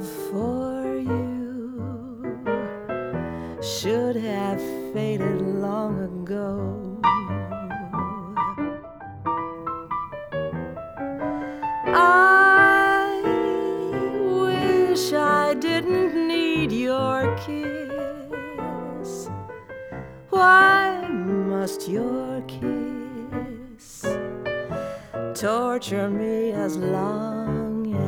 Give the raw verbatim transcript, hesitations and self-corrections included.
love for you should have faded long ago. I wish I didn't need your kiss. Why must your kiss torture me as long